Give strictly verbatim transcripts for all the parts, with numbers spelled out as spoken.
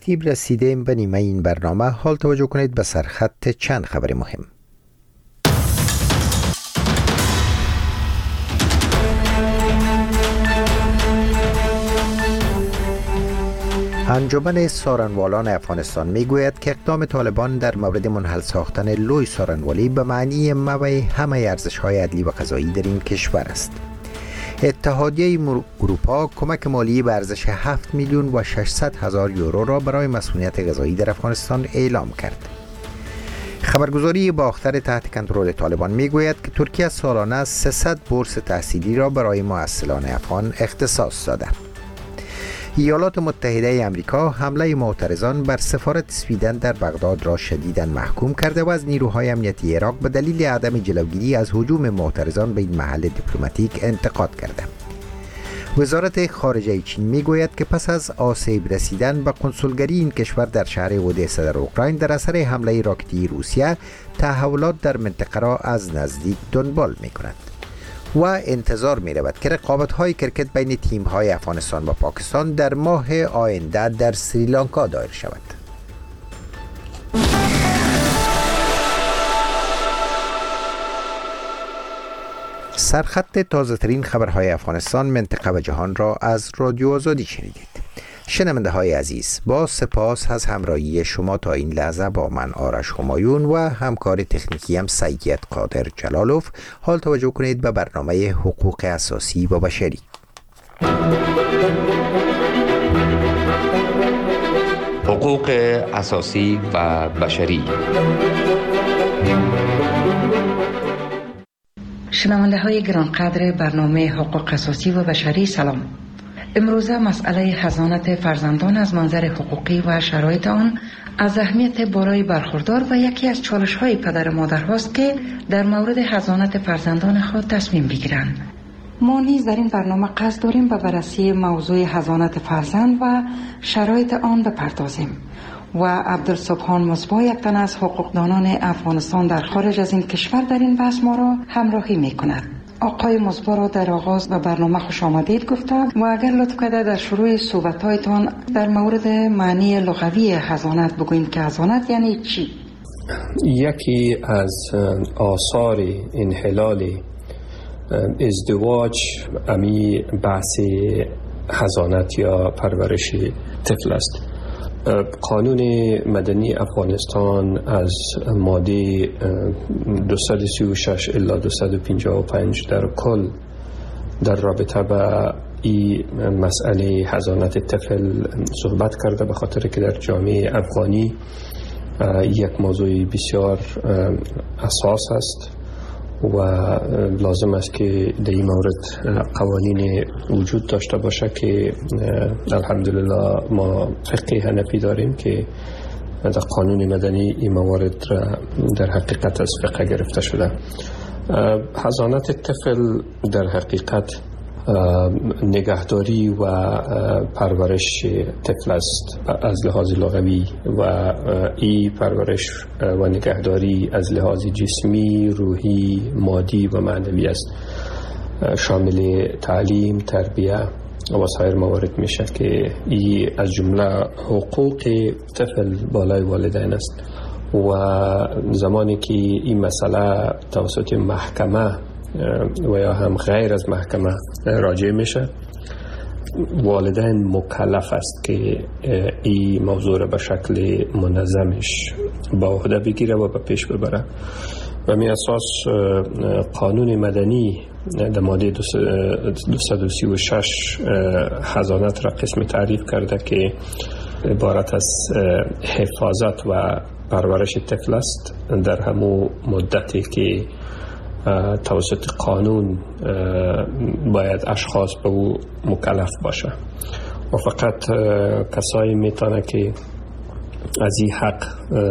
ترتیب رسیدیم به نیمه این برنامه. حال توجه کنید به سرخط چند خبر مهم. انجمن سارنوالان افغانستان میگوید که اقدام طالبان در مورد منحل ساختن لوی سارنوالی به معنی موی همه ارزش‌های عدلی و قضایی در این کشور است. اتحادیه اروپا کمک مالی به ارزش هفت میلیون و ششصد هزار یورو را برای مسئولیت غذایی در افغانستان اعلام کرد. خبرگزاری باختر تحت کنترل طالبان میگوید که ترکیه سالانه سیصد بورس تحصیلی را برای محصلان افغان اختصاص داده. ایالات متحده آمریکا حمله معترضان بر سفارت سویدن در بغداد را شدیداً محکوم کرده و از نیروهای امنیتی عراق به دلیل عدم جلوگیری از هجوم معترضان به این محل دیپلماتیک انتقاد کرده. وزارت خارجه چین میگوید که پس از آسیب رسیدن به کنسولگری این کشور در شهر اودسا در اوکراین در اثر حمله راکتی روسیه، تحولات در منطقه را از نزدیک دنبال می‌کند و انتظار می رود که رقابت های کرکت بین تیم های افغانستان و پاکستان در ماه آینده در سریلانکا دایر شود. سرخط تازه ترین خبرهای افغانستان، منطقه و جهان را از رادیو آزادی شنیدید. شنونده های عزیز، با سپاس از همراهی شما تا این لحظه با من آرش همایون و همکار تکنیکی هم سید قادر جلالوف. حال توجه کنید به برنامه حقوق اساسی و بشری. حقوق اساسی و بشری. شنونده های گرانقدر برنامه حقوق اساسی و بشری، سلام. امروزه مسئله حضانت فرزندان از منظر حقوقی و شرایط آن از اهمیت بالای برخوردار و یکی از چالش های پدر و مادر هاست که در مورد حضانت فرزندان خود تصمیم بگیرند. ما نیز در این برنامه قصد داریم به بررسی موضوع حضانت فرزند و شرایط آن بپردازیم و عبدالسبحان مصباح، یک تن از حقوقدانان افغانستان در خارج از این کشور، در این بحث ما را همراهی می کند. آقای مصباح را در آغاز به برنامه خوش آمدید گفتم و اگر لطف کرده در شروع صحبت‌هایتان در مورد معنی لغوی حضانت بگویید که حضانت یعنی چی؟ یکی از آثار انحلال ازدواج امی بحث حضانت یا پرورش طفل است. قانون مدنی افغانستان از ماده دویست و سی و شش الی دویست و پنجاه و پنج در کل در رابطه با این مسئله حضانت طفل صحبت کرده، به خاطر که در جامعه افغانی یک موضوع بسیار اساس است و لازم است که در این مورد قوانین وجود داشته باشه که الحمدلله ما فقه حنفی داریم که در قانون مدنی این موارد در حقیقت از فقه گرفته شده. حضانت طفل در حقیقت نگهداری و پرورش طفل است از لحاظ لغوی و این پرورش و نگهداری از لحاظ جسمی، روحی، مادی و معنوی است، شامل تعلیم، تربیه و سایر موارد میشه که این از جمله حقوق طفل بالای والدین است و زمانی که این مسئله توسط محکمه و یا هم غیر از محکمه راجع میشه، والدین مکلف است که این موضوع را به شکل منظمش با عهده بگیره و به پیش ببره و می اساس قانون مدنی در ماده دویست و سی و شش حضانت را قسم تعریف کرده که عبارت از حفاظت و پرورش طفل است در همون مدتی که توسط قانون باید اشخاص به او مکلف باشه و فقط کسایی میتونه که از این حق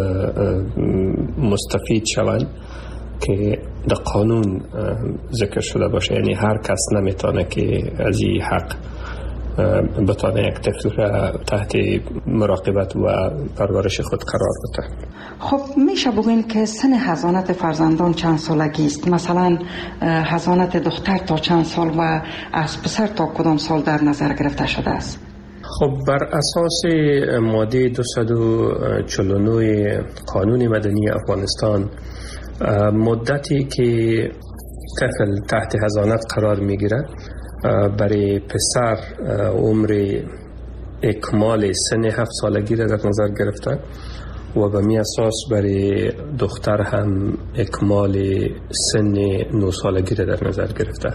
مستفید شوند که در قانون ذکر شده باشه، یعنی هر کس نمیتونه که از این حق بتونه یک طفل را تحت مراقبت و پرورش خود قرار بده. خب میشه بگوین که سن حضانت فرزندان چند سالگی است؟ مثلا حضانت دختر تا چند سال و از پسر تا کدام سال در نظر گرفته شده است؟ خب بر اساس ماده دویست و چهل و نه قانون مدنی افغانستان، مدتی که طفل تحت حضانت قرار میگیره برای پسر عمر اکمال سن هفت سالگی را در نظر گرفته و به می اساس برای دختر هم اکمال سن نه سالگی را در نظر گرفته.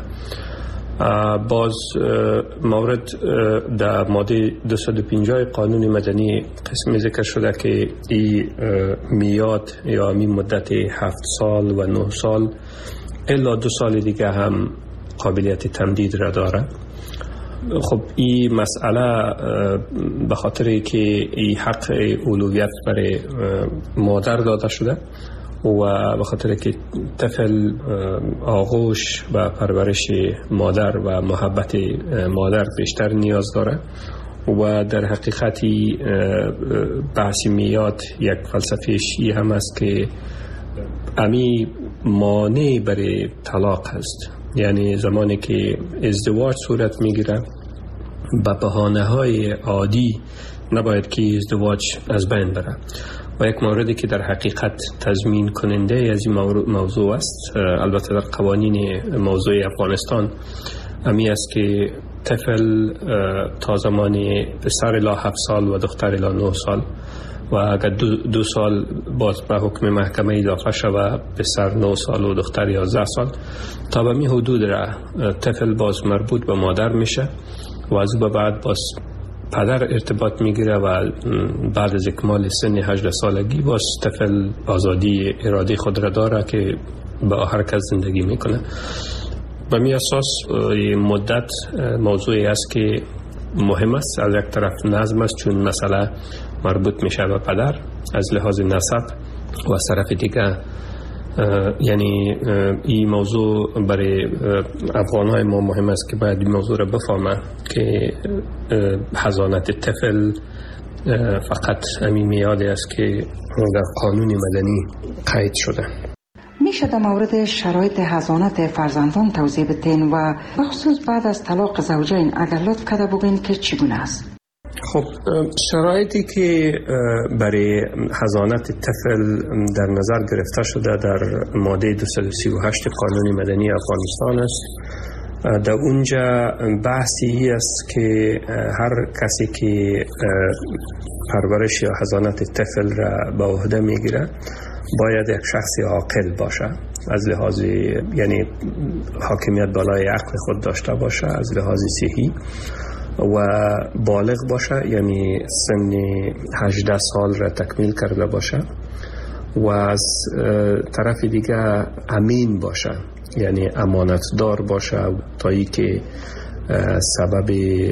باز مورد در ماده دویست و پنجاه قانون مدنی قسمی ذکر شده که این میاد یا می مدت هفت سال و نه سال الا دو سال دیگه هم قابلیت تمدید را داره. خب این مسئله به خاطر که این حق اولویت برای مادر داده شده و به خاطر که طفل آغوش و پرورش مادر و محبت مادر بیشتر نیاز داره و در حقیقتی بحث میاد یک فلسفهش این هم است که امی مانع برای طلاق هست. یعنی زمانی که ازدواج صورت میگیره به بهانه های عادی نباید که ازدواج از بین بره و یک موردی که در حقیقت تضمین کننده از این موضوع است، البته در قوانین موضوع افغانستان امی است که طفل تا زمان پسر الی هفت سال و دختر الی نه سال و اگر دو, دو سال باز به حکم محکمه اضافه شود پسر نه سال و دختر یازده سال، تا به می حدود را طفل باز مربوط به مادر میشه و از او بعد باز پدر ارتباط میگیره و بعد از اکمال سن هجده سالگی باز طفل آزادی اراده خود را داره که با حرکت زندگی میکنه. به می اساس مدت موضوعی است که مهم است. از یک طرف نظم است چون مسئله مربوط میشه به پدر از لحاظ نسب و از طرف دیگه یعنی این موضوع برای افغانهای ما مهم است که باید این موضوع را بفهمه که حضانت طفل فقط همین میاده است که در قانون مدنی قید شده. میشه در مورد شرایط حضانت فرزندان توضیح بدین و بخصوص بعد از طلاق زوجین اگر لطف کرده بگین که چگونه است؟ خب شرایطی که برای حضانت طفل در نظر گرفته شده در ماده دویست و سی و هشت قانون مدنی افغانستان است. در اونجا بحثی است که هر کسی که پرورش یا حضانت طفل را به عهده میگیره باید یک شخص عاقل باشه، از لحاظ یعنی حاکمیت بالای عقل خود داشته باشه، از لحاظ صحی و بالغ باشه، یعنی سن هجده سال را تکمیل کرده باشه و از طرف دیگه امین باشه، یعنی امانتدار باشه تا ای که سبب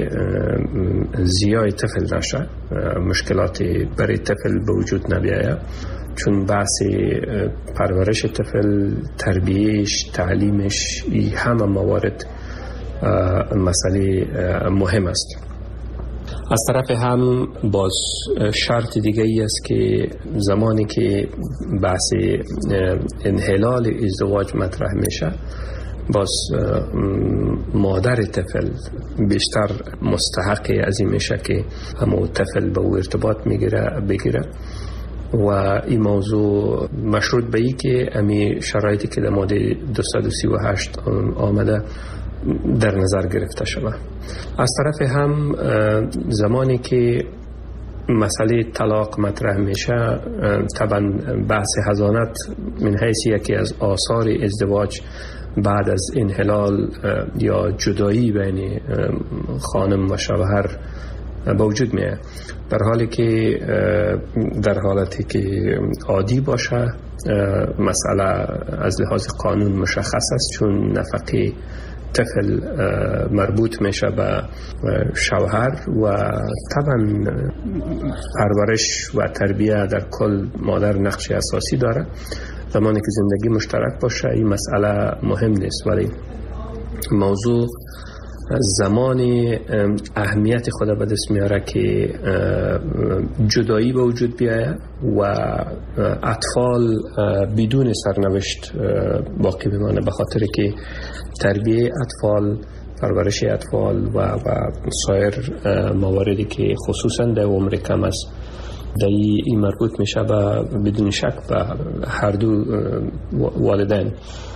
زیای طفل نشه، مشکلات برای طفل به وجود نبیاید، چون بحث پرورش طفل، تربیهش، تعلیمش، این همه موارد مسئله مهم است. از طرف هم باز شرط دیگه ای است که زمانی که بحث انحلال ازدواج مطرح میشه باز مادر طفل بیشتر مستحق از این میشه که همو طفل به او ارتباط میگیره بگیره و این موضوع مشروط به ای که امی شرایطی که در ماده دویست و سی و هشت آمده در نظر گرفته شود. از طرف هم زمانی که مسئله طلاق مطرح میشه طبعا بحث حضانت من حیث یکی از آثار ازدواج بعد از انحلال یا جدایی بین خانم و شوهر به وجود میاد، در حالی که در حالتی که عادی باشه مسئله از لحاظ قانون مشخص است، چون نفقه طفل مربوط میشه به شوهر و طبعا پرورش و تربیه در کل مادر نقش اساسی داره. زمانی که زندگی مشترک باشه این مسئله مهم نیست، ولی موضوع زمانی اهمیت خود به دست میاره که جدایی به وجود بیاید و اطفال بدون سرنوشت باقی بمانه، به خاطر که تربیه اطفال پرورش اطفال و, و سایر مواردی که خصوصا در عمر کم است در این مربوط میشه و بدون شک به هر دو والدین.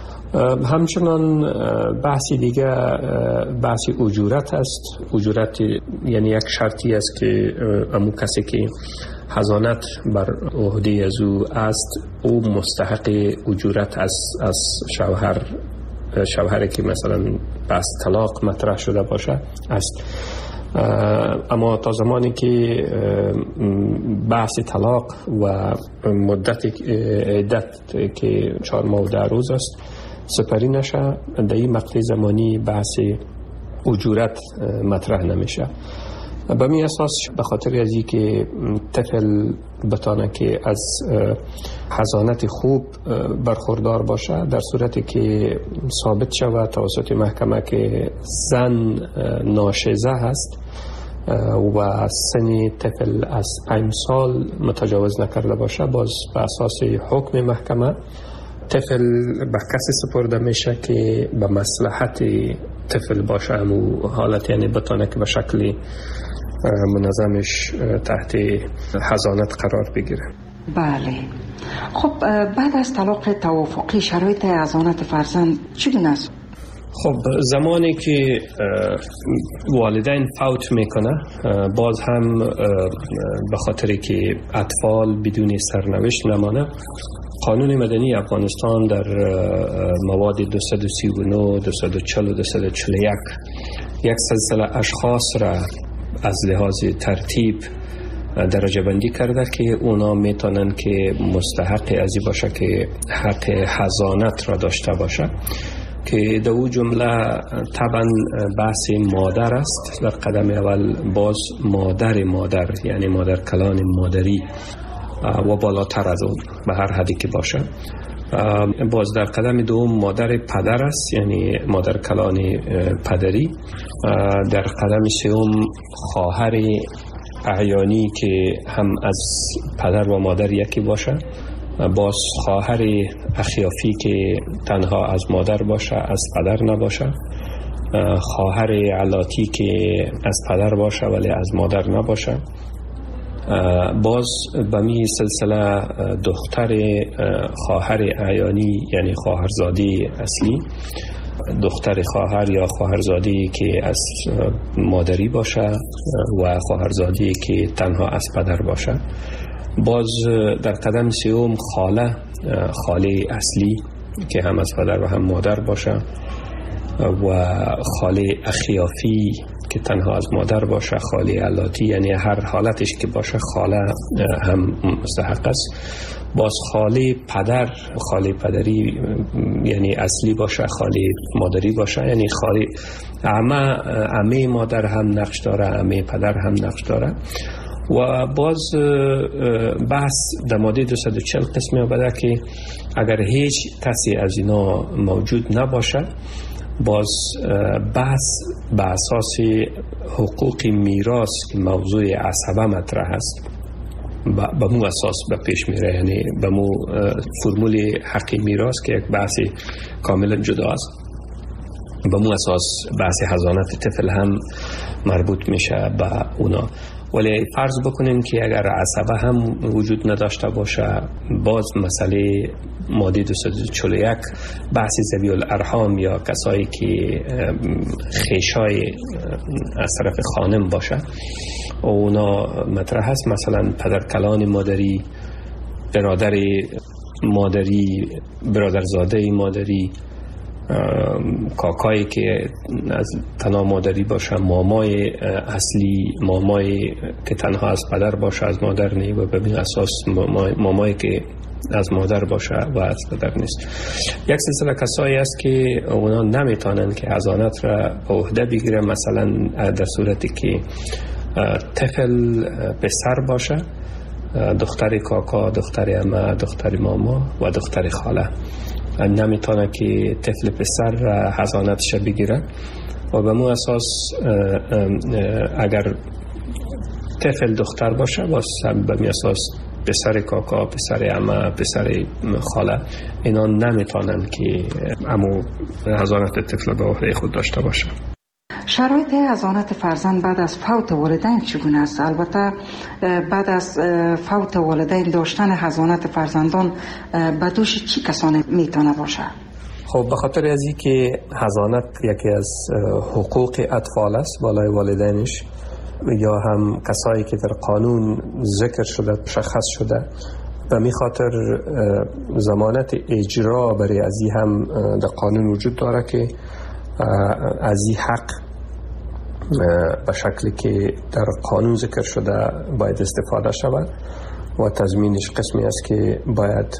همچنان بحثی دیگه بحثی اجورت است. اجورت یعنی یک شرطی است که امو کسی که حضانت بر عهده از او است او مستحق اجورت از از شوهر شوهری که مثلا بحث طلاق مطرح شده باشه است. اما تا زمانی که بحث طلاق و مدت عدت که چهار ماه و ده روز است سپری نشه، در این مقطع زمانی بحث اجورت مطرح نمیشه. به می اساس به خاطر از این که طفل بتانه که از حضانت خوب برخوردار باشه، در صورتی که ثابت شود توسط محکمه که زن ناشزه هست و سن طفل از پنج سال متجاوز نکرده باشه، باز به اساس حکم محکمه طفل به کسی سپرده میشه که به مصلحت طفل باشه. همون حالت یعنی بتانه که به شکل منظمش تحت حضانت قرار بگیره. بله. خب بعد از طلاق توافقی شرایط حضانت فرزند چگونه است؟ خب زمانی که والدین فوت میکنه، باز هم به خاطر که اطفال بدون سرنوشت نمانه، قانون مدنی افغانستان در مواد دویست و سی و نه، دویست و چهل و دویست و چهل و یک یک سلسله اشخاص را از لحاظ ترتیب درجه بندی کرده که اونا میتونن که مستحق ازی باشه که حق حضانت را داشته باشه، که در او جمله طبعا بحث مادر است. در قدم اول باز مادر مادر یعنی مادر کلان مادری و بالاتر از اون به هر حدی که باشه. باز در قدم دوم مادر پدر است یعنی مادر کلان پدری. در قدم سوم خواهر اعیانی که هم از پدر و مادر یکی باشه. باز خواهر اخیافی که تنها از مادر باشه از پدر نباشه. خواهر علاتی که از پدر باشه ولی از مادر نباشه. باز به می سلسله دختر خواهر اعیانی یعنی خواهرزاده اصلی، دختر خواهر یا خواهرزاده که از مادری باشه و خواهرزاده که تنها از پدر باشه. باز در قدم سوم خاله خاله اصلی که هم از پدر و هم مادر باشه و خاله اخیافی که تنها از مادر باشه. خاله علاتی یعنی هر حالتش که باشه خاله هم مستحق است. باز خاله پدر خاله پدری یعنی اصلی باشه، خاله مادری باشه یعنی خاله عمه عمه مادر هم نقش داره، عمه پدر هم نقش داره. و باز بحث در ماده دویست و چهل قسمی آمده که اگر هیچ کسی از اینا موجود نباشه، باز بحث به اساس حقوق میراث که موضوع عصبه مطرح است به مو اساس به پیش میره، یعنی به مو فرمول حق میراث که یک بحث کاملا جدا است، به مو اساس بحث حضانت طفل هم مربوط میشه به اونا. ولی فرض بکنیم که اگر عصبه هم وجود نداشته باشه، باز مسئله ماده دویست و چهل و یک بحث ذوی الارحام یا کسایی که خیشای از طرف خانم باشه اونا مطرح هست. مثلا پدرکلان مادری، برادر مادری، برادرزاده مادری، کاکایی که از تنها مادری باشه، مامای اصلی، مامای که تنها از پدر باشه از مادر نی و به اساس مامایی که از مادر باشه و از پدر نیست. یک سلسله کسایی است که اونا نمیتونن که حضانت را به عهده بگیرن. مثلا در صورتی که طفل پسر باشه، دختر کاکا، دختر عمه، دختر ماما و دختر خاله نمیتونه که طفل پسر حضانتش بگیره. و به مو اساس اگر طفل دختر باشه باز به می اساس پسر کاکا، پسر عمه، پسر خاله اینا نمیتونن که امو حضانت طفل به عهده خود داشته باشه. شرایط حضانت فرزند بعد از فوت والدین چگونه است؟ البته بعد از فوت والدین داشتن حضانت فرزندان به دوش چی کسانی میتونه باشه؟ خب به خاطر از این که حضانت یکی از حقوق اطفال است بالای والدینش، یا هم کسایی که در قانون ذکر شده مشخص شده، و می خاطر ضمانت اجرا برای از این هم در قانون وجود داره که از این حق به شکلی که در قانون ذکر شده باید استفاده شود و تضمینش قسمی است که باید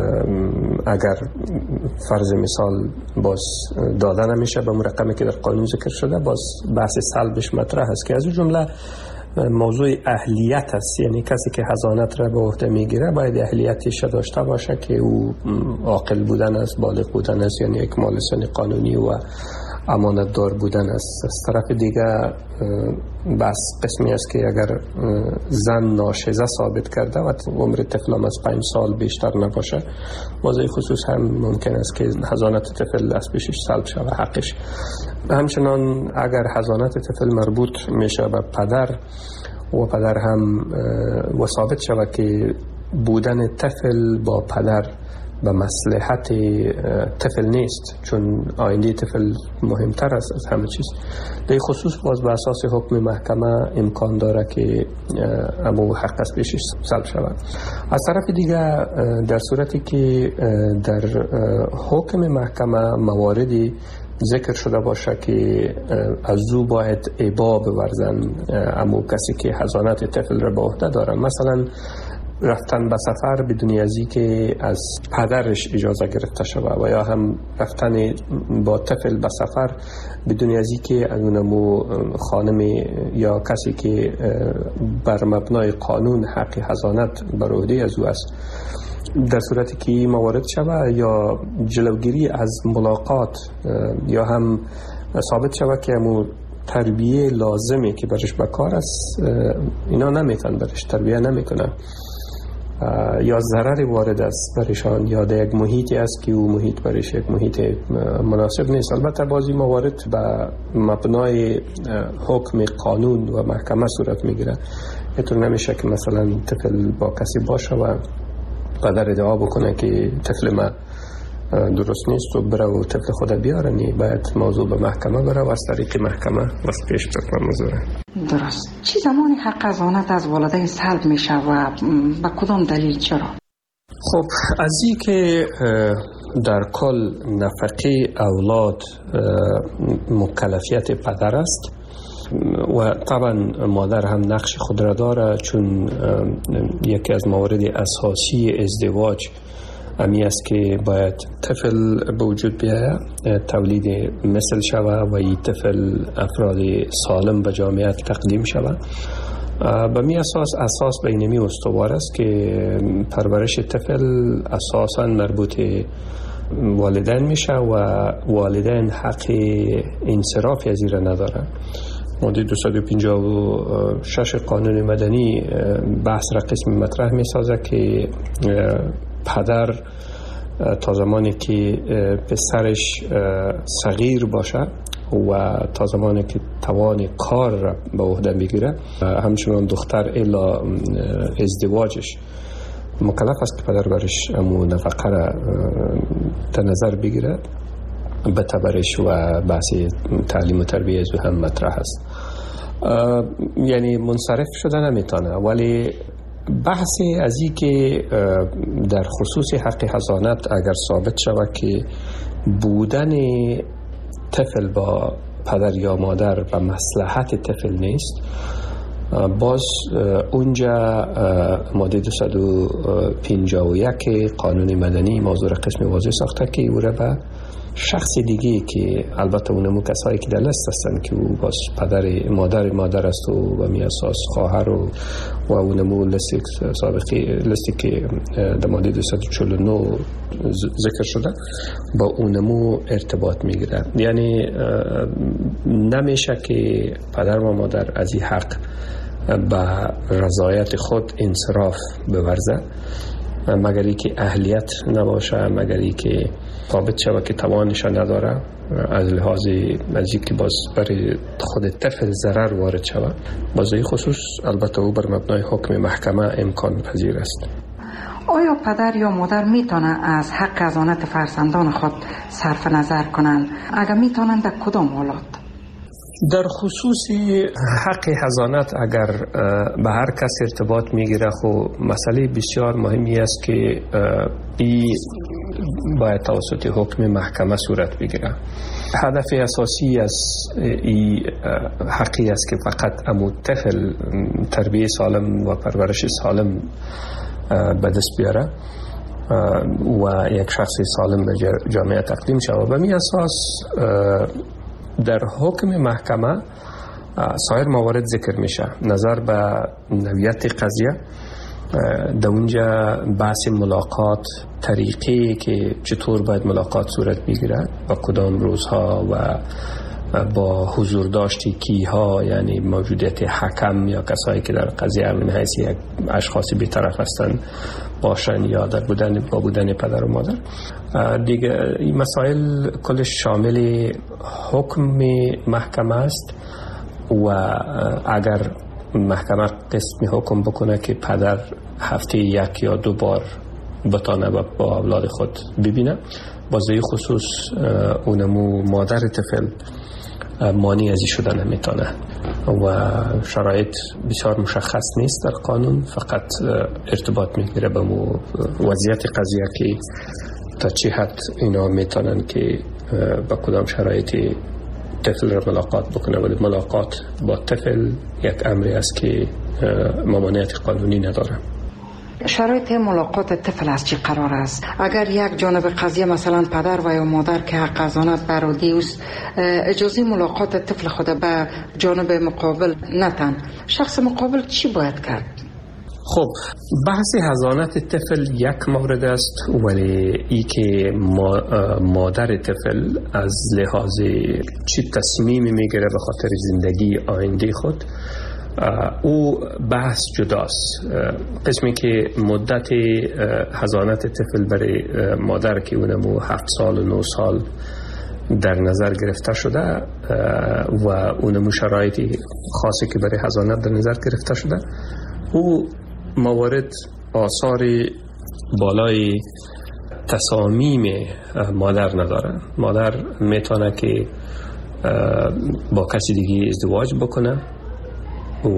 اگر فرض مثال باز داده نمیشه به رقمی که در قانون ذکر شده، باز بحث سلبش مطرح است که از اون جمله موضوع اهلیت است. یعنی کسی که حضانت را به عهده میگیره باید اهلیتش داشته باشه که او عاقل بودن است، بالغ بودن است، یعنی اکمال سن قانونی و امانت دار بودن است. از طرف دیگه بس قسمی است که اگر زن ناشزه ثابت کرده و عمر طفل از پنج سال بیشتر نباشه، موضوع خصوص هم ممکن است که حضانت طفل از پیشش سلب شود حقش. همچنان اگر حضانت طفل مربوط میشه به پدر و پدر هم و ثابت شود که بودن طفل با پدر به مصلحت طفل نیست، چون آینده طفل مهمتر است از همه چیز، در خصوص باز به اساس حکم محکمه امکان داره که امو حق از پیشش سلب شود. از طرف دیگه در صورتی که در حکم محکمه مواردی ذکر شده باشه که از او باید ابا بورزن امو کسی که حضانت طفل را به عهده داره، مثلا رفتن به سفر بدون ازی که از پدرش اجازه گرفته شود، و یا هم رفتن با طفل به سفر بدون ازی که اونمو خانم یا کسی که بر مبنای قانون حق حضانت بر عهده از او است، در صورتی که موارد شود، یا جلوگیری از ملاقات، یا هم ثابت شود که امو تربیه لازمی که برش بکار است اینا نمیتن برش تربیه نمیکنن، یا ضرر وارد است برشان، یا در یک محیطی است که او محیط برش یک محیط مناسب نیست. البته بعضی موارد به مبنای حکم قانون و محکمه صورت میگیره. اینطور نمیشه که مثلا طفل با کسی باشه و پدر ادعا بکنه که طفل ما درست نیست و بره و طفل خود بیارنی، باید موضوع به محکمه بره و از طریق محکمه واسه پیش بکنه موضوع. درست. چی زمانی حق حضانت از والدین سلب میشه و با کدام دلیل چرا؟ خب از این که در کل نفقه اولاد مکلفیت پدر است و طبعا مادر هم نقش خود را داره، چون یکی از موارد اساسی ازدواج امی است که باید طفل به وجود بیاید، تولید مثل شود و این طفل افراد سالم به جامعه تقدیم شود. به می اساس اساس بینمی استوار است که پرورش طفل اساساً مربوط والدین میشه و والدین حق انصراف از این ندارن. ماده دویست و پنجاه و شش قانون مدنی بحث را قسمی مطرح می سازه که پدر تا زمانی که پسرش صغیر باشه و تا زمانی که توان کار را به عهده بگیره، همچنان دختر الا ازدواجش مکلف است که پدر برش امو نفقه را در نظر بگیره. به تبرش و بحث تعلیم و تربیه از هم مطرح است. یعنی منصرف شده نمیتونه، ولی بحثی از این که در خصوص حق حضانت اگر ثابت شود که بودن طفل با پدر یا مادر به مصلحت طفل نیست، باز اونجا ماده دویست و پنجاه و یک قانون مدنی موضوع قسم واضح ساخته که او را به شخص دیگه که البته اونمو کسایی که در لست هستن که او باز پدر مادر مادر است و به می اساس خواهر و و اونمو لستی سابقی لستی که در ماده دویست و چهل و نه ذکر شده با اونمو ارتباط میگیره. یعنی نمیشه که پدر و مادر از این حق به رضایت خود انصراف بورزه مگر ای که اهلیت نباشه، مگر ای که ثابت شود که توانش نداره از لحاظ از اینکه باز برای خود طفل ضرر وارد شود، باز این خصوص البته او بر مبنای حکم محکمه امکان پذیر است. آیا پدر یا مادر میتونه از حق حضانت فرزندان خود صرف نظر کنند؟ اگر میتونند در کدام حالات؟ در خصوص حق حضانت اگر به هر کس ارتباط میگیره، خب مسئله بسیار مهمی است که این باید توسط حکم محکمه صورت بگیره. هدف اساسی از این حقی است که فقط امو طفل تربیت سالم و پرورش سالم به دست بیاره و یک شخص سالم به جامعه تقدیم شود. به می اساس در حکم محکمه سایر موارد ذکر میشه. نظر به نوعیت قضیه، در اونجا بحث ملاقات، طریقی که چطور باید ملاقات صورت بگیرد، با کدام روزها و با حضور داشتی کیها، یعنی موجودیت حکم یا کسایی که در قضیه من حیث یک اشخاص بی‌طرف هستند باشن یا در بودن با بودن پدر و مادر. دیگه این مسائل کلش شامل حکم محکمه است و اگر محکمه قسم حکم بکنه که پدر هفته یک یا دو بار بتانه با اولاد خود ببینه، بازه خصوص اونمو مادر طفل مانی ازی شدن نمیتونه و شرایط بسیار مشخص نیست در قانون، فقط ارتباط میگیره به مو وضعیت قضیه که تا چه حد اینا میتونن که با کدام شرایطی طفل را ملاقات بکنه. ولی ملاقات با طفل یک امری است که ممانعت قانونی نداره. شرایط ملاقات طفل از چی قرار است؟ اگر یک جانب قضیه مثلا پدر و یا مادر که حق حضانت بر عهده است اجازه ملاقات طفل خود به جانب مقابل نتن، شخص مقابل چی باید کرد؟ خب بحث حضانت طفل یک مورد است، ولی ای که مادر طفل از لحاظ چی تصمیمی میگیره به خاطر زندگی آینده خود، او بحث جداست. قسمی که مدت حضانت طفل برای مادر که اونمو هفت سال و نه سال در نظر گرفته شده و اونمو شرایطی خاصی که برای حضانت در نظر گرفته شده، او موارد آثار بالای تصامیم مادر نداره. مادر میتونه که با کسی دیگه ازدواج بکنه و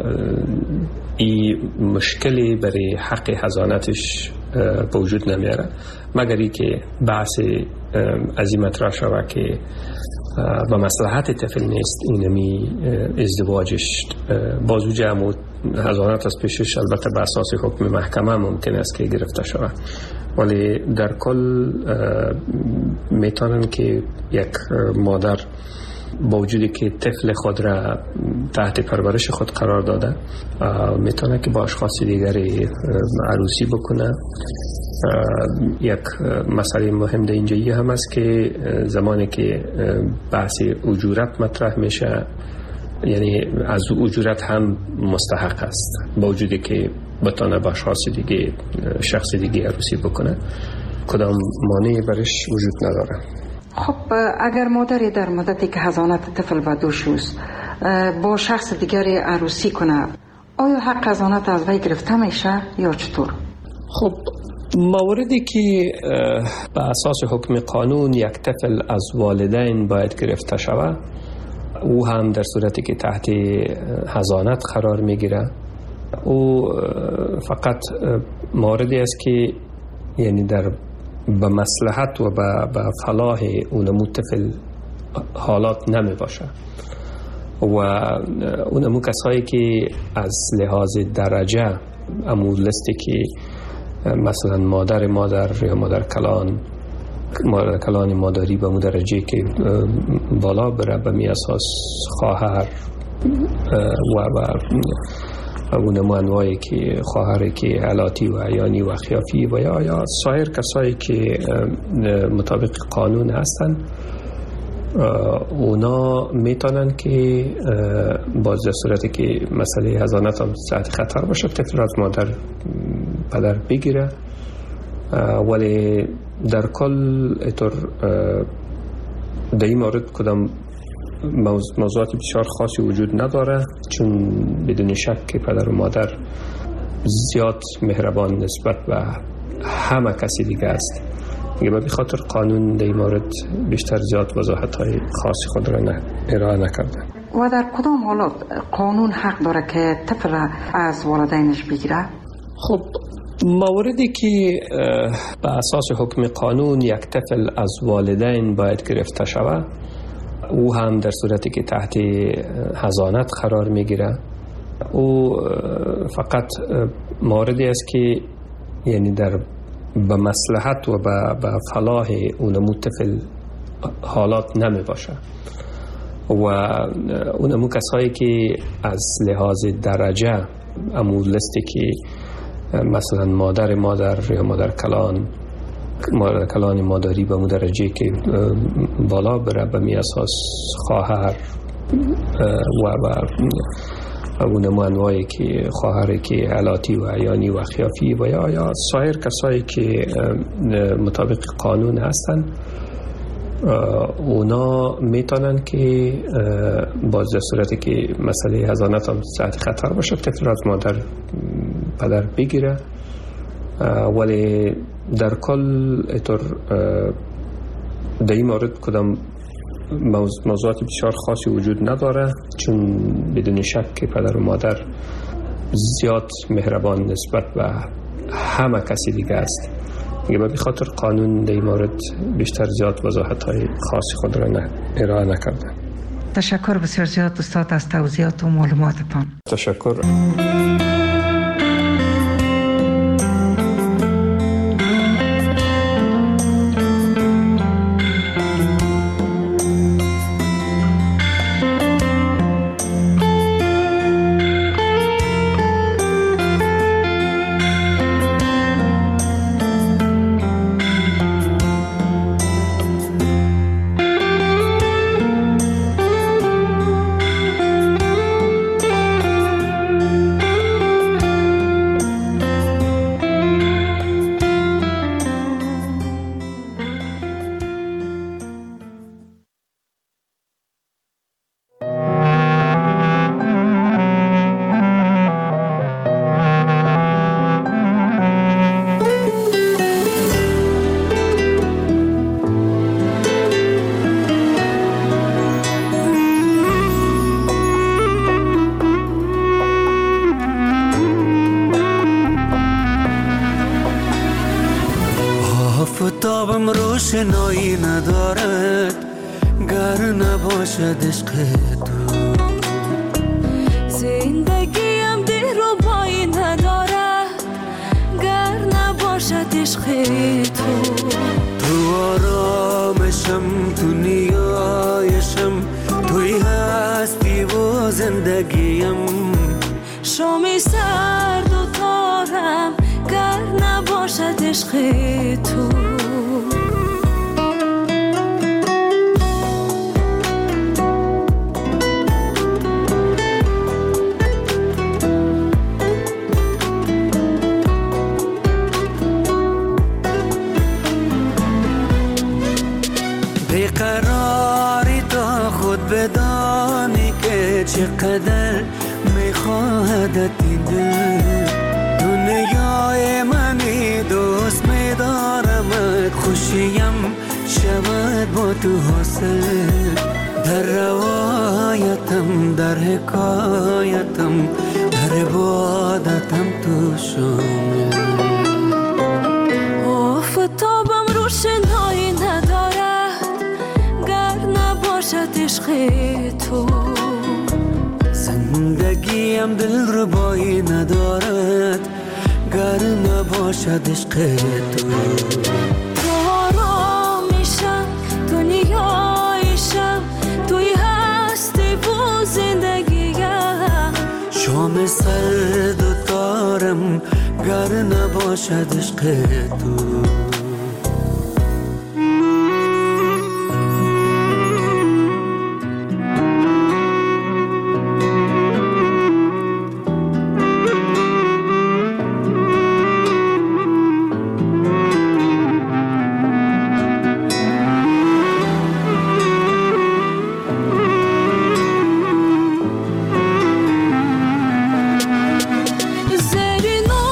این مشکلی برای حق حضانتش به وجود نمیاره، مگر ای که بحث از این مطرح شود که و مصلحت طفل نیست اینمی ازدواجش بازو جمع حضانت از پیشش البته به اساس حکم محکمه ممکن است که گرفته شود. ولی در کل میتونن که یک مادر با وجودی که طفل خود را تحت پرورش خود قرار داده میتونه که با اشخاص دیگری عروسی بکنه. یک مسئله مهم در اینجایی هم است که زمانی که بحث اجورت مطرح میشه، یعنی از اجورت هم مستحق است با وجودی که بتونه با اشخاص دیگه شخص دیگه عروسی بکنه، کدام مانعی برش وجود نداره. خب اگر مادری در مدتی که حضانت طفل و دوش است با شخص دیگری عروسی کنه، آیا حق حضانت از وی گرفته میشه یا چطور؟ خب موردی که به اساس حکم قانون یک طفل از والدین باید گرفته شود، او هم در صورتی که تحت حضانت قرار میگیره، او فقط موردی است که یعنی در به مصلحت و به فلاح اونمو طفل حالات نمی باشه و اونمو کسایی که از لحاظ درجه امو لستی که مثلا مادر مادر یا مادر کلان مادر کلان مادری به مو درجه که بالا بره، به می اساس خواهر و و اونمو انواعی که خواهری که علاتی و عیانی و خیافی و یا یا سایر کسایی که مطابق قانون هستن، اونا میتونن که باز در صورتی که مسئله حضانت هم تحت خطر باشه طفل از مادر پدر بگیره. ولی در کل اینطور در این مورد کدام موضوعات بسیار خاصی وجود نداره، چون بدون شک که پدر و مادر زیاد مهربان نسبت به همه کسی دیگه است. دیگه به خاطر قانون در این مورد بیشتر زیاد وضاحت های خاصی خود را نه ارائه نکرده. و در کدام حالات قانون حق داره که طفل از والدینش بگیره؟ خب موردی که به اساس حکم قانون یک طفل از والدین باید گرفته شود، او هم در صورتی که تحت حضانت قرار میگیره، او فقط موردی است که یعنی در به مصلحت و به فلاح اونمو طفل حالات نمی باشه و اونمو کسایی که از لحاظ درجه امو لستی که مثلا مادر مادر یا مادر کلان مادر کلان مادری به مو درجه که بالا بره، به می اساس خواهر و و اونمو انواعی که خواهری که علاتی و عیانی و خیافی و یا یا سایر کسایی که مطابق قانون هستن، اونا میتونن که باز در صورتی که مسئله حضانت هم ساعت خطر باشه طفل از مادر پدر بگیره، ولی در کل اطور در این مورد کدام موضوعات بسیار خاصی وجود نداره، چون بدون شک که پدر و مادر زیاد مهربان نسبت به همه کسی دیگه است. دیگه به خاطر قانون در این مورد بیشتر زیاد وضاحت های خاصی خود را نه ارائه نکرده. تشکر بسیار زیاد استاد از توضیحات و معلوماتتان. تشکر. آفتابم روشنایی ندارد گر نباشد عشق تو، زندگیم دلربایی ندارد گر نباشد عشق تو. تو آرامشم، تو نیایشم، توی هستی و زندگیم. شامی سرد و تارم گر نباشد عشق تو. بیقراری تا خود بدانی که چقدر میخواهدت این دل. دنیای منی دوست میدارمت، خوشیم شود با تو حاصل. در روایتم، در حکایتم، در عبادتم تو شامل. آفتابم روشنایی ندارد گر نباشد عشق تو. زندگیم دلربایی ندارد گر نباشد عشق تو. تو آرامیشم، تو نیایشم، توی هستی و زندگیم. شام سرد و تارم گر نباشد عشق تو.